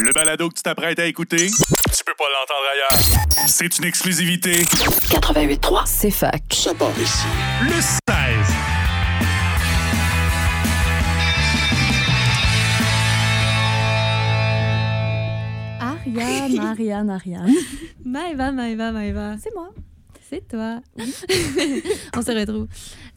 Le balado que tu t'apprêtes à écouter, tu peux pas l'entendre ailleurs. C'est une exclusivité. 88.3, c'est fac. Ça part ici. Le 16. Ariane. Maëva. C'est moi. C'est toi. On se retrouve.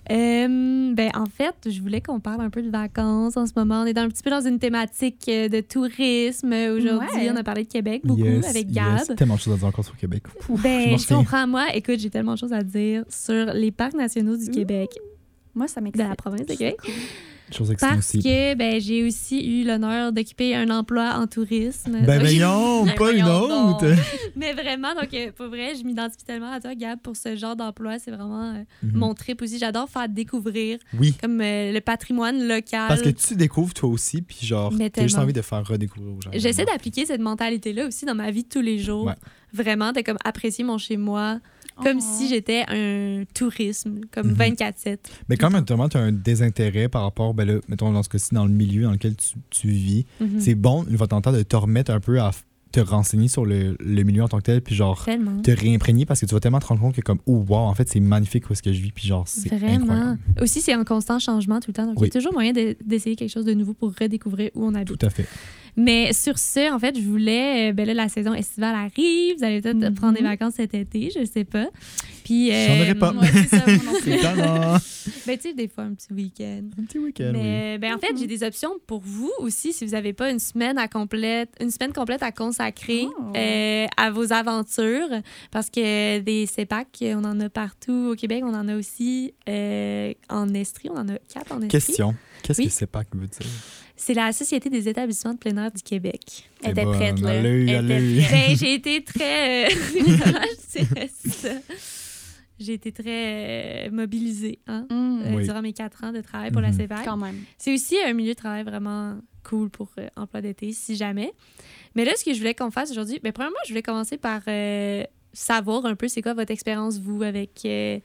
En fait, je voulais qu'on parle un peu de vacances en ce moment. On est un petit peu dans une thématique de tourisme. Aujourd'hui, Ouais. on a parlé de Québec beaucoup avec Gab. Yes. Tellement de choses à dire encore sur Québec. Je comprends. Moi, écoute, j'ai tellement de choses à dire sur les parcs nationaux du Québec, Moi, ça de m'excite. la province de Québec. Chose excitant Parce aussi. que j'ai aussi eu l'honneur d'occuper un emploi en tourisme. Ben Donc, voyons, pas une voyons autre! donc. Mais vraiment, donc, pour vrai, je m'identifie tellement à toi, Gab, pour ce genre d'emploi. C'est vraiment mon trip aussi. J'adore faire découvrir Oui, comme le patrimoine local. parce que tu découvres toi aussi, puis genre, Mais t'as juste tellement. envie de faire redécouvrir aux gens. J'essaie d'appliquer cette mentalité-là aussi dans ma vie de tous les jours. Ouais. Vraiment, de comme apprécier mon chez-moi comme si j'étais un tourisme, comme 24/7. Mais quand même, tu as un désintérêt par rapport, ben là, mettons, dans ce cas-ci, dans le milieu dans lequel tu vis, c'est bon, une fois de temps, de te remettre un peu à te renseigner sur le milieu en tant que tel, puis genre, Tellement. te réimprégner parce que tu vas tellement te rendre compte que comme, oh wow, en fait, c'est magnifique où est-ce que je vis, puis genre, c'est Vraiment. incroyable. Aussi, c'est en constant changement tout le temps. Donc, il Oui. y a toujours moyen d'essayer quelque chose de nouveau pour redécouvrir où on habite. Tout à fait. Mais sur ce, en fait, je voulais... là, la saison estivale arrive. Vous allez peut-être prendre des vacances cet été, je sais pas. Puis... J'en aurais pas. Ouais, c'est ça, moi non plus. C'est tellement. tu sais, des fois, un petit week-end. Un petit week-end, oui. Mais en fait, j'ai des options pour vous aussi si vous n'avez pas une semaine complète à consacrer à vos aventures. Parce que des CEPAC, on en a partout au Québec. On en a aussi en Estrie. On en a 4 en Estrie. Question. Qu'est-ce Oui. que c'est pas que veut dire? C'est la Société des établissements de plein air du Québec. Elle était prête, là. Allez, Elle était allez. prête. J'ai été très... je dirais ça. J'ai été très mobilisée Oui. durant mes 4 ans de travail pour la CEPAC. Quand même. C'est aussi un milieu de travail vraiment cool pour emploi d'été, si jamais. Mais là, ce que je voulais qu'on fasse aujourd'hui, premièrement, je voulais commencer par savoir un peu c'est quoi votre expérience, vous, avec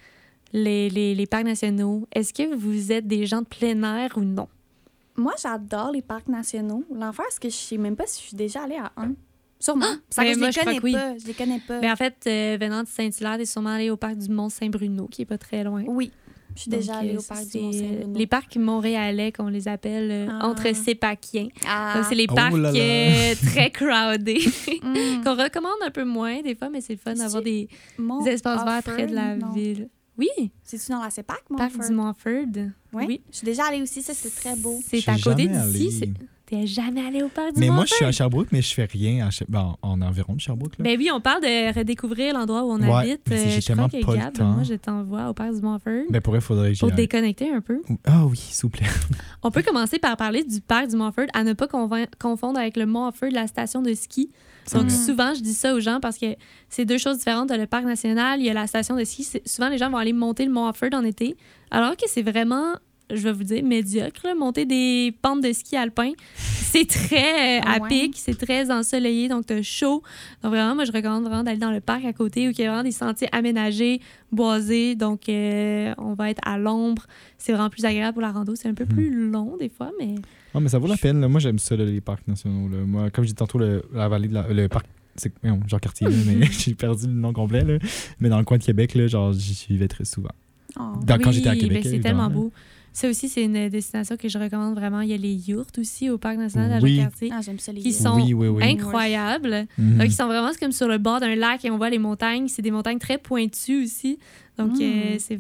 les parcs nationaux. Est-ce que vous êtes des gens de plein air ou non? Moi, j'adore les parcs nationaux. L'enfer, c'est que je sais même pas si je suis déjà allée à un. Sûrement. Parce mais que moi, je je crois les que oui. connais pas. Je les connais pas. En fait, venant de Saint-Hilaire, t'es sûrement allé au parc du Mont-Saint-Bruno, qui est pas très loin. Oui. Je suis déjà Donc, allée au parc du c'est Mont-Saint-Bruno. les parcs montréalais, qu'on les appelle entre sépaciens. Donc, c'est les Oh parcs là là. très crowded, Mm. qu'on recommande un peu moins des fois, mais c'est le fun d'avoir des Mont espaces verts Offord, près de la non. ville. Oui, C'est-tu dans la CEPAC, mon parc du Montford. Oui. Je suis déjà allée aussi. Ça, c'est très beau. C'est Je à suis côté jamais d'ici. allé. T'es jamais allé au parc du Mais Montford? moi, je suis à Sherbrooke, mais je fais rien en environ de Sherbrooke. Là. Ben oui, on parle de redécouvrir l'endroit où on Ouais, habite. mais j'ai Je crois tellement que pas le Gab, temps. moi, je t'envoie au parc du Montford Ben pour elle, il faudrait que j'y pour te aille. déconnecter un peu. Ah oui, s'il vous plaît. On peut commencer par parler du parc du Montford, à ne pas confondre avec le Montford, la station de ski. Donc, souvent, je dis ça aux gens parce que c'est deux choses différentes. T'as le parc national, il y a la station de ski. Souvent, les gens vont aller monter le Montford en été, alors que c'est vraiment, je vais vous dire, médiocre. Là. Monter des pentes de ski alpin, c'est très à Ouais. pic, c'est très ensoleillé, donc t'as chaud. Donc, vraiment, moi, je recommande vraiment d'aller dans le parc à côté où il y a vraiment des sentiers aménagés, boisés. Donc, on va être à l'ombre. C'est vraiment plus agréable pour la rando. C'est un peu plus long, des fois, mais... Non, mais ça vaut la peine. Là. Moi, j'aime ça, là, les parcs nationaux. Là. Moi, comme je dis tantôt, la vallée de le parc. C'est genre quartier, là, mais j'ai perdu le nom complet. Là. Mais dans le coin de Québec, là, genre, j'y vais très souvent. Oh. Quand j'étais à Oui, Québec. ben, c'est évidemment, tellement là. beau. Ça aussi, c'est une destination que je recommande vraiment. Il y a les yurts aussi au Parc national de la Oui. Jacques-Cartier Ah, j'aime ça, les qui yeux. sont Oui. incroyables. Mhm. Donc, ils sont vraiment comme sur le bord d'un lac et on voit les montagnes. C'est des montagnes très pointues aussi. Donc, c'est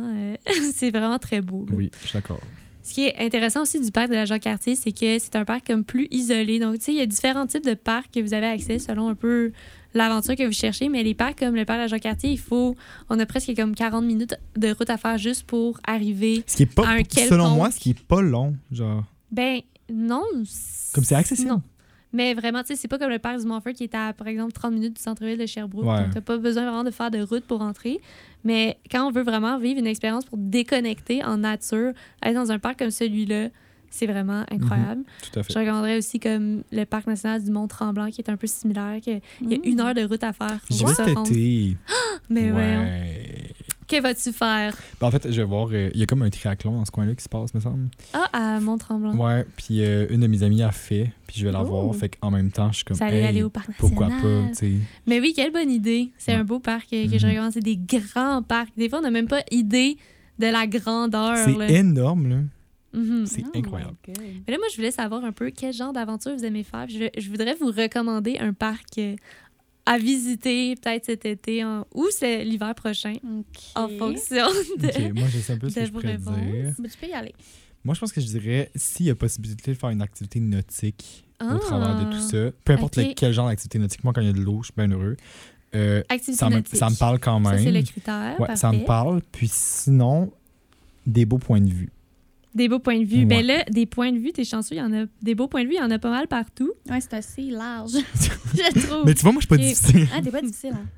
vraiment très beau. Là. Oui, je suis d'accord. Ce qui est intéressant aussi du parc de la Jacques-Cartier, c'est que c'est un parc comme plus isolé. Donc, tu sais, il y a différents types de parcs que vous avez accès selon un peu l'aventure que vous cherchez. Mais les parcs comme le parc de la Jacques-Cartier, on a presque comme 40 minutes de route à faire juste pour arriver Ce qui est pas, à un selon quelconque- moi, ce qui est pas long. Genre, Ben, non. comme c'est accessible. Non. Mais vraiment, tu sais, c'est pas comme le parc du Montford qui est à, par exemple, 30 minutes du centre-ville de Sherbrooke. Ouais. Donc, t'as pas besoin vraiment de faire de route pour entrer. Mais quand on veut vraiment vivre une expérience pour déconnecter en nature, aller dans un parc comme celui-là, c'est vraiment incroyable. Tout à fait. Je recommanderais aussi comme le parc national du Mont-Tremblant qui est un peu similaire, qu'il y a 1 heure de route à faire. J'y pour vais se cet rendre. été. Mais ouais. Ouais. Que vas-tu faire? Ben, en fait, je vais voir. Il y a comme un triathlon dans ce coin-là qui se passe, me semble. Ah, à Mont-Tremblant. Ouais, puis une de mes amies a fait, puis je vais la Oh. voir. Fait qu'en même temps, je suis comme. Ça allait hey, aller au parc national. pourquoi pas, tu sais. Mais oui, quelle bonne idée. C'est Ouais. un beau parc que je Mhm. recommande. C'est des grands parcs. Des fois, on n'a même pas idée de la grandeur. C'est là. énorme, là. Mhm. C'est Oh incroyable. my God. Mais là, moi, je voulais savoir un peu quel genre d'aventure vous aimez faire. Je voudrais vous recommander un parc à visiter peut-être cet été ou c'est l'hiver prochain, OK. en fonction de... Ok, moi, je sais un peu ce de que je vos pourrais réponses. dire. Ben, tu peux y aller. Moi, je pense que je dirais, s'il y a possibilité de faire une activité nautique Ah. au travers de tout ça, peu importe Ok. quel genre d'activité nautique, moi, quand il y a de l'eau, je suis bien heureux. Activité Ça nautique. me parle quand même. Ça, c'est le critère. Ouais, ça me parfait. parle. Puis sinon, des beaux points de vue. Des beaux points de vue. Ouais. Ben là, des points de vue, t'es chanceux, il y en a des beaux points de vue, il y en a pas mal partout. Ouais, c'est assez large, je trouve. Mais tu vois, moi, je suis pas Ok. difficile. Ah, t'es pas difficile, hein?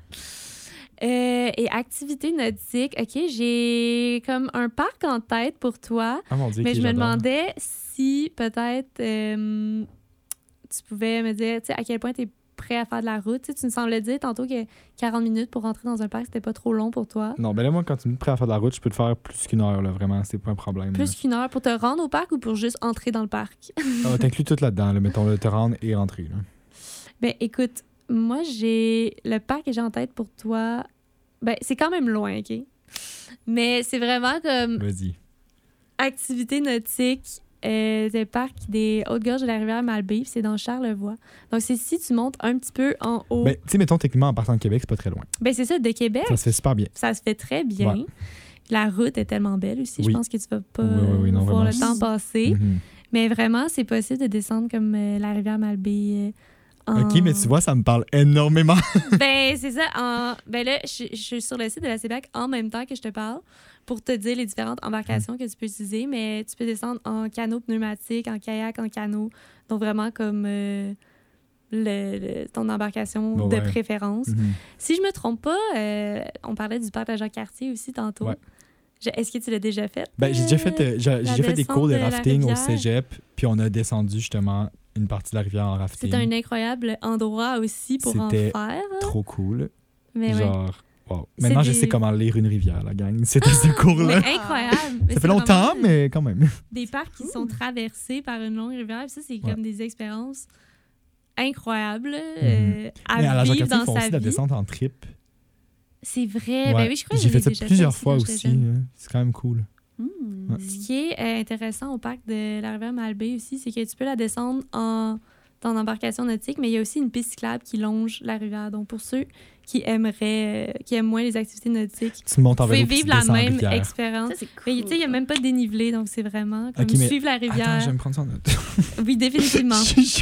Et activité nautique, OK, j'ai comme un parc en tête pour toi, Ah mon Dieu, mais ok, je me j'adore. demandais si peut-être tu pouvais me dire, tu sais, à quel point t'es prêt à faire de la route. Tu sais, tu me semblais dire tantôt que 40 minutes pour rentrer dans un parc, c'était pas trop long pour toi. Non, ben là, moi, quand tu me dis prêt à faire de la route, je peux te faire plus qu'une heure, là, vraiment. C'est pas un problème. Plus qu'une heure pour te rendre au parc ou pour juste entrer dans le parc? Ah, t'inclus tout là-dedans, là, mettons, le te rendre et rentrer. Là. Ben écoute, moi j'ai le parc que j'ai en tête pour toi. Ben c'est quand même loin, OK? Mais c'est vraiment comme Vas-y. activité nautique le parc des Hautes-Gorges de la rivière Malbaie, puis c'est dans Charlevoix. Donc c'est si tu montes un petit peu en haut. Ben, tu sais, mettons, techniquement, en partant de Québec, c'est pas très loin. Ben c'est ça, de Québec, Ça se fait super bien. ça se fait très bien. Ouais. La route est tellement belle aussi, je Oui. pense que tu vas pas Oui, non, voir vraiment. le temps passer. Mhm. Mais vraiment, c'est possible de descendre comme la rivière Malbaie. OK, mais tu vois, ça me parle énormément. Ben, c'est ça. Ben là, je suis sur le site de la CEPAC en même temps que je te parle pour te dire les différentes embarcations que tu peux utiliser, mais tu peux descendre en canot pneumatique, en kayak, en canot. Donc, vraiment comme ton embarcation Bon, de ouais. préférence. Mhm. Si je me trompe pas, on parlait du parc de Jacques-Cartier aussi tantôt. Ouais. Est-ce que tu l'as déjà fait? Ben, j'ai déjà fait, j'ai déjà fait des descente cours de de la rafting au rivière. cégep, puis on a descendu justement une partie de la rivière en rafting. C'est un incroyable endroit aussi pour en C'était faire. Trop cool. Mais ouais. Genre, wow. Maintenant, je des- sais comment lire une rivière, la gang. C'était ce cours-là. Mais incroyable. Mais Ça c'est fait longtemps, vraiment mais quand même. des parcs qui sont traversés par une longue rivière. Puis ça, c'est comme Ouais. des expériences incroyables Mais à la à vivre Jacques-Cartier, dans ils font sa aussi de la vie. descente en trip. C'est vrai. Ouais. Ben oui, je crois que J'ai fait l'ai ça déjà plusieurs fait fois quand j'étais aussi. jeune. hein. C'est quand même cool. Hmm. Ouais. Ce qui est intéressant au parc de la rivière Malbaie aussi, c'est que tu peux la descendre en embarcation nautique, mais il y a aussi une piste cyclable qui longe la rivière. Donc, pour ceux qui aiment moins les activités nautiques, Tu montes en vous pouvez vélo puis tu vivre la descends en même rivière. expérience. Ça, c'est Mais cool. tu sais, il n'y a même pas de dénivelé, donc c'est vraiment comme Ok, mais suivre la rivière. Attends, je vais me prendre ça en note. Oui, définitivement.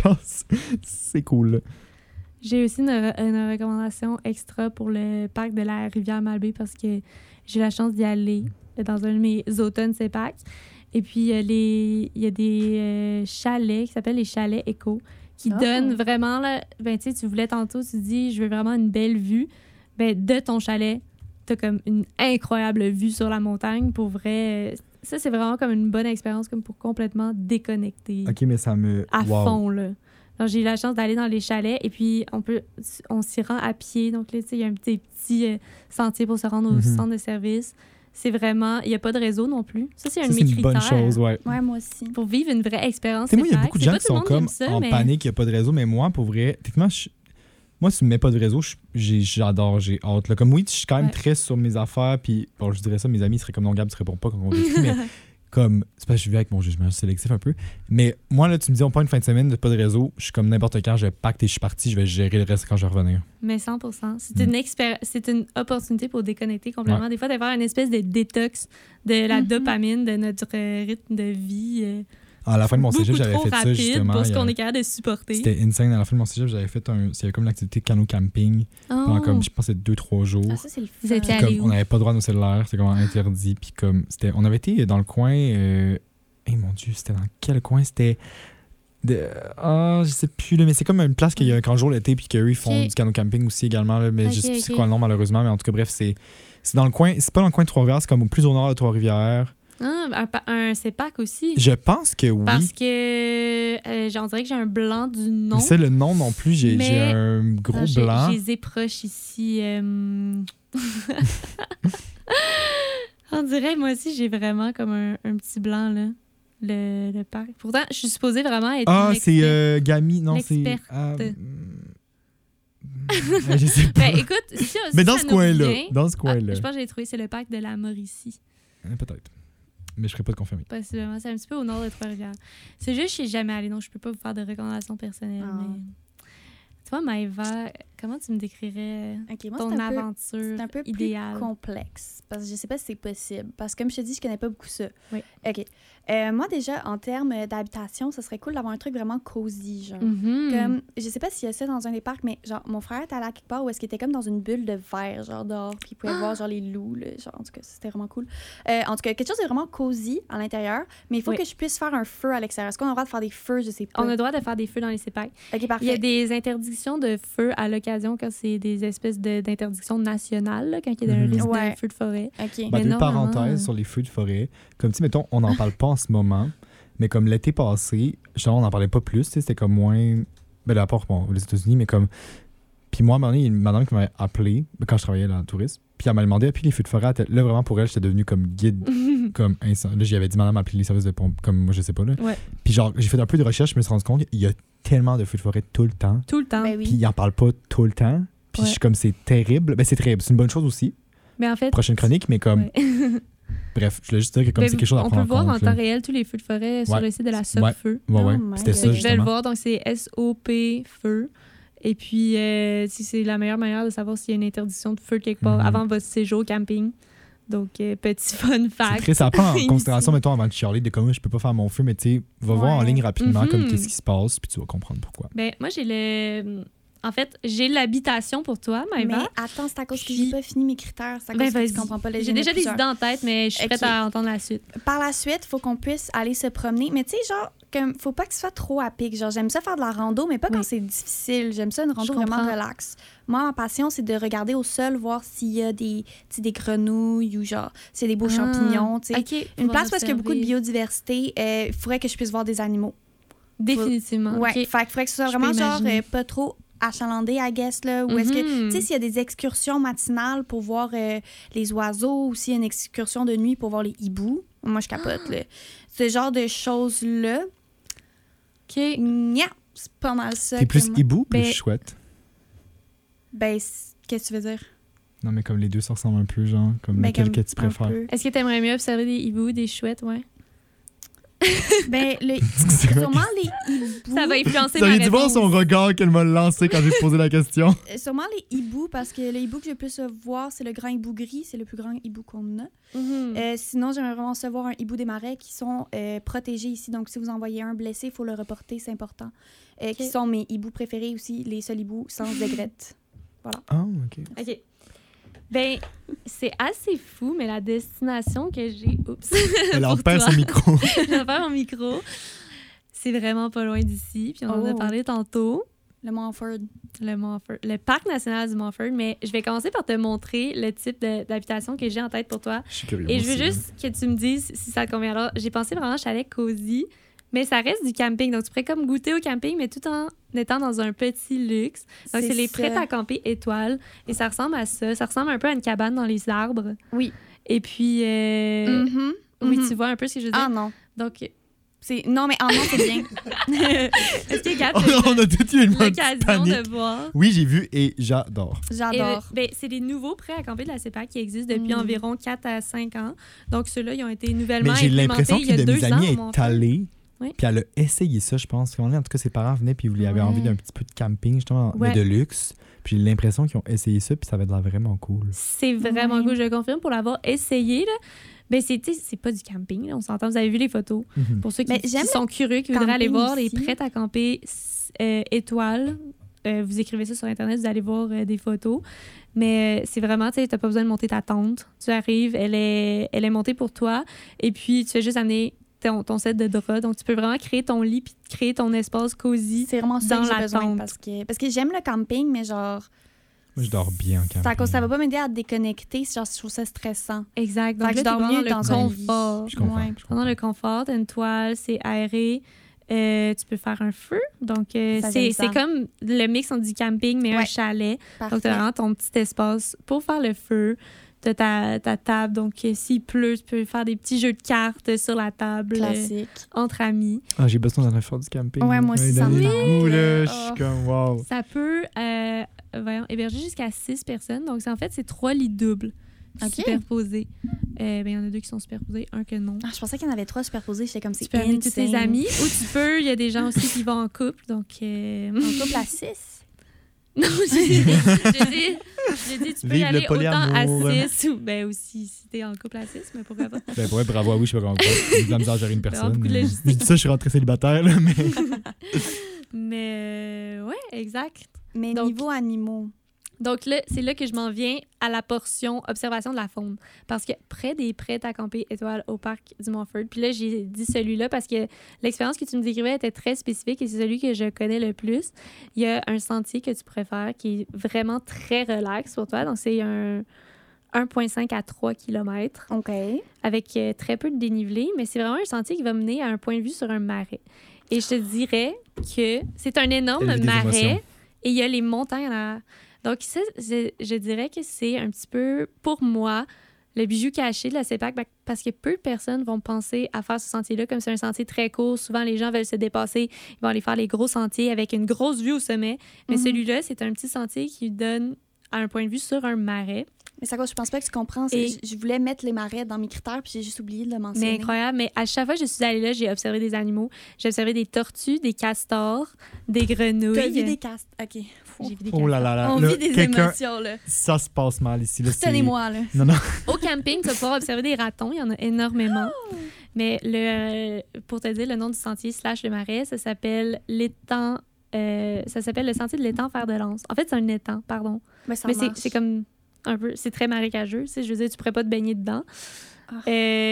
C'est cool. J'ai aussi une recommandation extra pour le parc de la rivière Malbaie parce que j'ai eu la chance d'y aller dans un de mes automnes CEPAC. Et puis, il y a des chalets qui s'appellent les chalets éco qui Oh. donnent vraiment, là, ben, tu sais, tu voulais tantôt, tu dis, je veux vraiment une belle vue. Ben, de ton chalet, tu as comme une incroyable vue sur la montagne. Pour vrai, ça, c'est vraiment comme une bonne expérience comme pour complètement déconnecter OK, mais ça me... à wow. fond, là. Alors, j'ai eu la chance d'aller dans les chalets et puis on s'y rend à pied. Donc là, tu sais, il y a un petit sentier pour se rendre au Mhm. centre de service. C'est vraiment... Il n'y a pas de réseau non plus. Ça, c'est un Ça, de c'est mes une critères. bonne chose, ouais. Ouais, moi aussi. Pour vivre une vraie expérience Tu sais, moi, il y a CEPAC. beaucoup de C'est gens pas qui tout le sont monde comme aime ça, en mais panique, il n'y a pas de réseau, mais moi, pour vrai, techniquement, moi, si tu me mets pas de réseau, j'adore, j'ai hâte. Là. Comme oui, je suis quand même Ouais. très sur mes affaires, puis bon, je dirais ça, mes amis seraient comme non, Gab, tu réponds pas quand on écrit, mais comme, c'est parce que je vis avec mon jugement sélectif un peu. Mais moi, là, tu me dis, on prend une fin de semaine, de pas de réseau, je suis comme n'importe quand, je pacte et je suis parti, je vais gérer le reste quand je vais revenir. Mais 100%. C'est une opportunité pour déconnecter complètement. Ouais. Des fois, d'avoir une espèce de détox de la Mhm. dopamine, de notre rythme de vie. À la fin de mon cégep, beaucoup j'avais trop fait ça rapide justement. pour ce il y a- qu'on est capable de supporter. C'était insane. À la fin de mon cégep, j'avais fait il y avait comme l'activité canot camping pendant comme, je pense, 2-3 jours. Ah, ça, c'est le fun. Vous étiez Puis allé comme, où? on n'avait pas le droit à nos cellulaires, c'était comme interdit. Puis comme, on avait été dans le coin. Mon Dieu, c'était dans quel coin? C'était. Je sais plus, là, mais c'est comme une place qu'il y a un grand jour l'été, puis qu'eux, ils font Ok. du canot camping aussi également. Là, mais Ok, je sais plus ok. c'est quoi le nom, malheureusement. Mais en tout cas, bref, c'est dans le coin. C'est pas dans le coin de Trois-Rivières, c'est comme plus au nord de Trois-Rivières. Un CEPAC aussi. Je pense que oui. Parce que j'en dirais que j'ai un blanc du nom. Mais c'est le nom non plus. J'ai un gros blanc. J'ai les proches ici. On dirait, moi aussi, j'ai vraiment comme un petit blanc, là. Le parc. Pourtant, je suis supposée vraiment être c'est Gami. Non, c'est... je sais pas. Ben, écoute, si mais dans ce coin-là. Je Dans ce coin-là. pense que j'ai trouvé, c'est le parc de la Mauricie. Peut-être. Mais je ne ferai pas de confirmer. Possiblement. C'est un petit peu au nord de Trois-Rivières. C'est juste que je ne suis jamais allée, donc je ne peux pas vous faire de recommandations personnelles. Mais... Toi, Maëva, comment tu me décrirais ton aventure c'est un peu idéale? Plus complexe, parce que je sais pas si c'est possible. Parce que comme je te dis, je connais pas beaucoup ça. Oui. OK. Moi, déjà, en termes d'habitation, ça serait cool d'avoir un truc vraiment cosy, genre. Comme, je sais pas s'il y a ça dans un des parcs, mais genre, mon frère était allé à quelque part où est-ce qu'il était comme dans une bulle de verre, genre, dehors, puis il pouvait voir, genre, les loups, là, genre, en tout cas, c'était vraiment cool. En tout cas, quelque chose de vraiment cosy à l'intérieur, mais il faut que je puisse faire un feu à l'extérieur. Est-ce qu'on a le droit de faire des feux? Je sais pas. On a le droit de faire des feux dans les CEPAC. OK, parfait. Il y a des interdictions de feu à l'occasion quand c'est des espèces d'interdictions nationales, là, quand il y a un risque de feu de forêt. OK. Deux parenthèses sur les feux de forêt. Comme, tu sais, mettons, on n'en parle pas en ce moment, mais comme l'été passé, justement, on n'en parlait pas plus, c'était comme moins... Ben, à part, bon, les États-Unis, mais comme... Puis moi, à un moment donné, il y a une madame qui m'avait appelé quand je travaillais dans le tourisme, puis elle m'a demandé, puis les feux de forêt, là, vraiment, pour elle, j'étais devenu comme guide, comme instant. Là, j'y avais dit, madame, appelez les services de pompe, comme moi, je sais pas, là. Ouais. Puis genre, j'ai fait un peu de recherche, je me suis rendu compte qu'il y a tellement de feux de forêt tout le temps. Tout le temps. Ben oui. Puis ils en parlent pas tout le temps. Puis je suis comme, c'est terrible. Ben, c'est terrible. C'est une bonne chose aussi. Mais en fait... Prochaine chronique, mais comme... Ouais. Bref, je voulais juste dire que comme c'est quelque chose à prendre en compte. On peut voir en temps réel tous les feux de forêt sur le site de la SOP-Feu. Ouais. C'était ça, Je vais justement. le voir, donc c'est SOP-Feu. Et puis, si c'est la meilleure manière de savoir s'il y a une interdiction de feu quelque part avant votre séjour au camping. Donc, petit fun fact. C'est ça prend en considération, mettons, avant de chialer, de comme je peux pas faire mon feu, mais tu sais, va voir en ligne rapidement comme qu'est-ce qui se passe, puis tu vas comprendre pourquoi. Ben, moi, j'ai l'habitation pour toi, Maëva. Mais attends, c'est à cause que j'ai pas fini mes critères. C'est à cause que tu comprends pas. J'ai déjà des idées en tête, mais je suis prête à entendre la suite. Par la suite, il faut qu'on puisse aller se promener. Mais tu sais, genre, comme, faut pas que ce soit trop à pic. Genre, j'aime ça faire de la rando, mais pas quand c'est difficile. J'aime ça, une rando vraiment relax. Moi, ma passion, c'est de regarder au sol, voir s'il y a des grenouilles ou genre, s'il y a des beaux champignons. Une place où il y a beaucoup de biodiversité, il faudrait que je puisse voir des animaux. Définitivement. Ouais, fait qu'il faudrait que ce soit vraiment genre pas trop achalandé, I guess, là, ou est-ce que, tu sais, s'il y a des excursions matinales pour voir les oiseaux ou s'il y a une excursion de nuit pour voir les hiboux, moi, je capote, là. Ce genre de choses-là. OK. Nya, c'est pas mal ça. T'es plus hibou ou plus chouette? Ben, qu'est-ce que tu veux dire? Non, mais comme les deux, ça ressemble un peu, genre, comme lequel que tu préfères. Est-ce que t'aimerais mieux observer des hiboux, des chouettes, ouais? Ben, sûrement les hiboux. Ça va influencer ma réponse. T'aurais dû voir son regard qu'elle m'a lancé quand j'ai posé la question. Sûrement les hiboux, parce que le hibou que je peux se voir, c'est le grand hibou gris. C'est le plus grand hibou qu'on a. Sinon, j'aimerais vraiment se voir un hibou des marais qui sont protégés ici. Donc, si vous en voyez un blessé, il faut le reporter, c'est important. Qui sont mes hiboux préférés aussi, les seuls hiboux sans aigrette. Voilà. Ah, OK. OK. Ben, c'est assez fou, mais la destination que j'ai... Oups! Elle en perd son micro. Elle perd mon micro. C'est vraiment pas loin d'ici, puis on en a parlé tantôt. Le Montford. Le parc national du Montford. Mais je vais commencer par te montrer le type d'habitation que j'ai en tête pour toi. Je suis curieux. Et je veux juste que tu me dises si ça te convient. Alors, j'ai pensé vraiment chalet cosy, mais ça reste du camping. Donc, tu pourrais comme goûter au camping, mais tout en étant dans un petit luxe. Donc, c'est les prêts à camper étoiles. Et ça ressemble à ça. Ça ressemble un peu à une cabane dans les arbres. Oui. Et puis, oui, tu vois un peu ce que je veux dire. Ah non. Donc... Non, mais non, c'est bien. Est-ce que Gab, on a tout eu une l'occasion de voir? Oui, j'ai vu et j'adore. J'adore. C'est des nouveaux prêts à camper de la CEPAC qui existent depuis environ 4 à 5 ans. Donc, ceux-là, ils ont été nouvellement implémentés il y a 2 ans. Mais j'ai l'impression qu'une de mes amies est allée. Oui. Puis elle a essayé ça, je pense. En tout cas, ses parents venaient puis ils voulaient avoir envie d'un petit peu de camping, justement, mais de luxe. Puis j'ai l'impression qu'ils ont essayé ça puis ça avait l'air vraiment cool. C'est vraiment cool, je le confirme, pour l'avoir essayé, là. Ben, c'est pas du camping, là, on s'entend. Vous avez vu les photos. Pour ceux qui sont curieux, qui voudraient aller voir les prêts à camper étoiles, vous écrivez ça sur Internet, vous allez voir des photos. Mais c'est vraiment, tu sais, t'as pas besoin de monter ta tente. Tu arrives, elle est montée pour toi. Et puis, tu fais juste amener ton set de draps. Donc, tu peux vraiment créer ton lit puis créer ton espace cosy. C'est vraiment ça dans que j'ai la besoin tente. Parce que j'aime le camping, mais genre... Moi, je dors bien en camping. Ça va pas m'aider à déconnecter, genre, je trouve ça stressant. Exact. Donc, Fait que là, je dors t'es mieux le dans un lit. confort. Je comprends. Ouais. Pendant le confort, t'as une toile, c'est aéré. Tu peux faire un feu. Donc, Ça, j'aime ça. c'est comme le mix entre du camping, mais un Ouais. chalet. Parfait. Donc, tu as vraiment ton petit espace pour faire le feu. Tu as ta table. Donc, s'il pleut, tu peux faire des petits jeux de cartes sur la table Classique. entre amis. Ah, j'ai besoin d'en faire du camping. Ouais, moi aussi, ça dans me les tente, goûts, là, là. je suis comme, wow. Ça peut héberger jusqu'à 6 personnes. Donc, c'est 3 lits doubles OK. superposés. Il y en a 2 qui sont superposés, un que non. Ah, je pensais qu'il y en avait 3 superposés. J'étais comme, Tu c'est peux amener tous tes insane. amis ou il y a des gens aussi qui vont en couple. Donc, En couple à 6. non, j'ai dit, tu peux Vive y le aller autant à polyamour. 6 ou aussi si t'es en couple à 6, mais pourquoi pas. Ben, ouais, bravo à vous, je sais pas comment j'ai de la misère à gérer une personne. beaucoup de Je logistique. dis ça, je suis rentré célibataire, là, mais. Mais ouais, exact. Mais Donc- niveau animaux. Donc là, c'est là que je m'en viens à la portion observation de la faune. Parce que près des prêts à camper étoiles au parc du Montford, puis là, j'ai dit celui-là parce que l'expérience que tu me décrivais était très spécifique et c'est celui que je connais le plus. Il y a un sentier que tu pourrais faire qui est vraiment très relax pour toi. Donc, c'est un 1,5 à 3 km OK. avec très peu de dénivelé, mais c'est vraiment un sentier qui va mener à un point de vue sur un marais. Et je te dirais que c'est un énorme Élever des marais émotions. et il y a les montagnes en arrière. Donc, ça, je dirais que c'est un petit peu, pour moi, le bijou caché de la CEPAC, parce que peu de personnes vont penser à faire ce sentier-là, comme c'est un sentier très court. Souvent, les gens veulent se dépasser, ils vont aller faire les gros sentiers avec une grosse vue au sommet. Mais Mhm. celui-là, c'est un petit sentier qui donne à un point de vue sur un marais. Mais ça, je pense pas que tu comprends. Et- Je voulais mettre les marais dans mes critères, puis j'ai juste oublié de le mentionner. Mais incroyable. Mais à chaque fois que je suis allée là, j'ai observé des animaux. J'ai observé des tortues, des castors, des grenouilles. T'as vu des castes. OK. J'ai vu des Oh là castors. là là. On là, vit des quelqu'un- émotions, là. Ça se passe mal ici. Là, c'est- Tenez-moi, là. Non, non. Au camping, tu vas pouvoir observer des ratons. Il y en a énormément. Mais pour te dire, le nom du sentier / le marais, ça s'appelle l'étang. Ça s'appelle le sentier de l'étang Fer de Lance. En fait, c'est un étang, pardon. Mais ça Mais marche. c'est comme un peu. C'est très marécageux. Tu sais, je veux dire, tu pourrais pas te baigner dedans. Ah.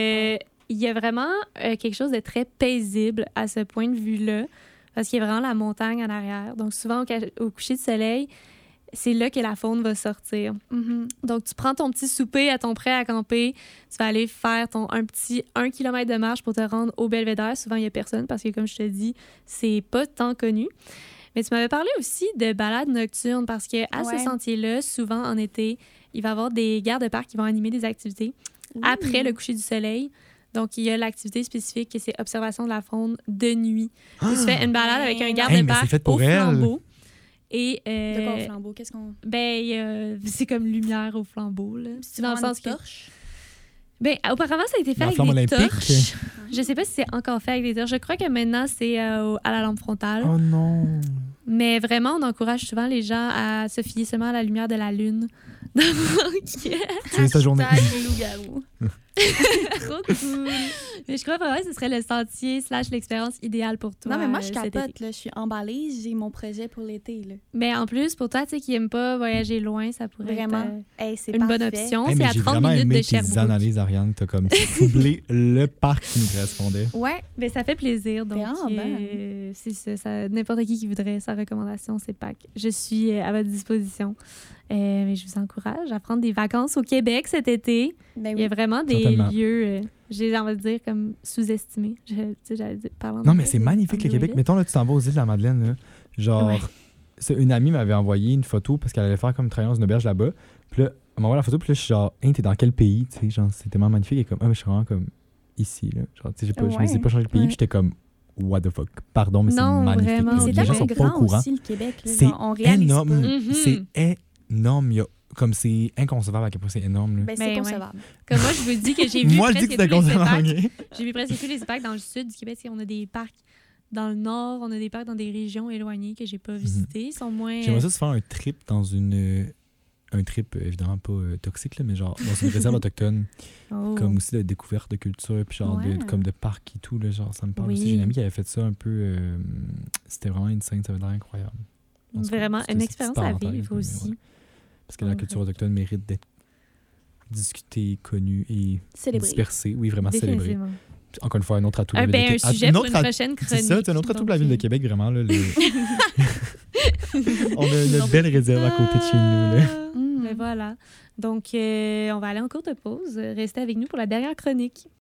Il y a vraiment quelque chose de très paisible à ce point de vue-là. Parce qu'il y a vraiment la montagne en arrière. Donc, souvent, au coucher de soleil, c'est là que la faune va sortir. Mhm. Donc, tu prends ton petit souper à ton prêt à camper. Tu vas aller faire un petit 1 km de marche pour te rendre au Belvédère. Souvent, il n'y a personne parce que, comme je te dis, c'est pas tant connu. Mais tu m'avais parlé aussi de balades nocturnes parce qu'à Ouais. ce sentier-là, souvent en été, il va y avoir des gardes-parcs qui vont animer des activités après le coucher du soleil. Donc, il y a l'activité spécifique que c'est observation de la faune de nuit. Tu fais une balade avec un Hey, mais garde-parc c'est fait pour au elle. flambeau. Et, De quoi au flambeau? Qu'est-ce qu'on... c'est comme lumière au flambeau. Là. C'est Dans le vraiment sens une que torche? auparavant, ça a été fait La avec flamme des olympique. torches. Je sais pas si c'est encore fait avec des torches. Je crois que maintenant, c'est à la lampe frontale. Oh non. Mais vraiment, on encourage souvent les gens à se fier seulement à la lumière de la lune. Donc, C'est ta journée. Hashtag loup-garou. trop cool. Mais je crois vraiment que ce serait le sentier / l'expérience idéale pour toi. Non, mais moi, je cet été. capote, là. Je suis emballée. J'ai mon projet pour l'été, là. Mais en plus, pour toi, tu sais, qui n'aime pas voyager loin, ça pourrait Vraiment. être Hey, c'est une bonne parfait. option. Hey, C'est mais à j'ai 30 vraiment minutes aimé de tes Sherbrooke. analyses, Ariane. T'as comme troublé le parc qui nous correspondait. Ouais. Mais ça fait plaisir. Donc, Vraiment bonne. c'est ça. N'importe qui voudrait sa recommandation, c'est Pâques. Je suis à votre disposition. Mais je vous encourage à prendre des vacances au Québec cet été. Ben Il y a oui. vraiment des Certainement. lieux, j'ai envie de dire, comme sous-estimés. J'allais dire, parlant Non, mais d'anglais, c'est magnifique, le Québec. Mettons, là, tu t'en vas aux îles de la Madeleine, là. Genre, Ouais. une amie m'avait envoyé une photo parce qu'elle allait faire comme travailler dans une auberge là-bas. Puis là, elle m'a envoyé la photo, puis là, je suis genre, hey, t'es dans quel pays? Tu sais, genre, c'est tellement magnifique. Et comme, mais je suis vraiment comme ici, là. Genre, tu sais, je me suis pas changé de pays, Ouais. puis j'étais comme, what the fuck? Pardon, mais c'est Non, magnifique. vraiment. là. C'est Les gens tellement sont pas au grand courant. aussi, le Québec. là. C'est Genre, on réalise énorme. pas. Mhm. C'est énorme. Il y a- comme c'est inconcevable à quel point c'est énorme. Là. Ben, c'est Ben, ouais. concevable. Comme moi, je vous dis que j'ai vu Moi, je dis presque que c'était tous les inconcevable. CEPAC. ok? J'ai vu presque tous les parcs dans le sud du Québec. Tu sais, on a des parcs dans le nord, on a des parcs dans des régions éloignées que j'ai pas visitées. Ils sont moins... J'aimerais ça se faire un trip dans une. Un trip, évidemment, pas toxique, là, mais genre dans une réserve autochtone, Oh. comme aussi de découverte de culture, puis genre Ouais. comme de parc et tout. Là, genre, ça me parle Oui. aussi. J'ai une amie qui avait fait ça un peu. C'était vraiment une scène, ça avait l'air incroyable. En tout cas, Vraiment, c'était une cette expérience à parenthèse, vivre mais aussi. ouais. Parce que la culture autochtone mérite d'être discutée, connue et Célébré. dispersée. Oui, vraiment célébrée. Définitivement. Puis encore une fois, un autre atout de Ah, la ville de ben, un Québec. sujet Un pour autre une prochaine chronique. C'est ça, c'est un autre atout de la ville de Québec, vraiment. Là, on a une Non, belle réserve à côté de chez nous. Là. Mais voilà. Donc, on va aller en courte pause. Restez avec nous pour la dernière chronique.